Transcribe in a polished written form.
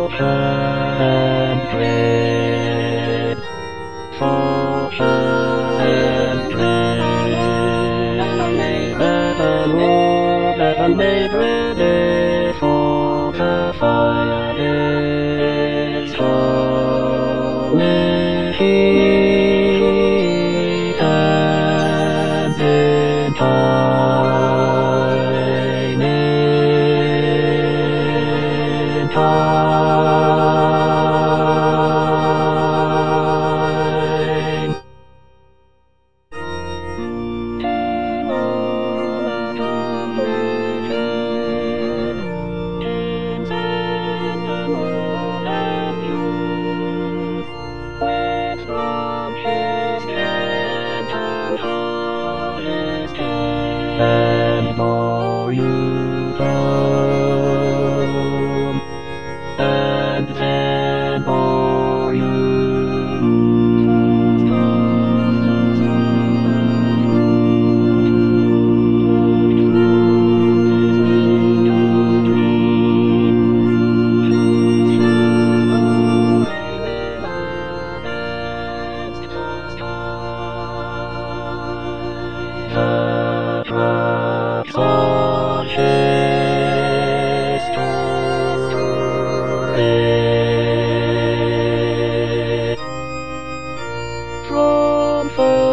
and dread, torture and dread. Never made ready for the fire is with heat and in time, in time. And more you come, and then more you the tracks on history from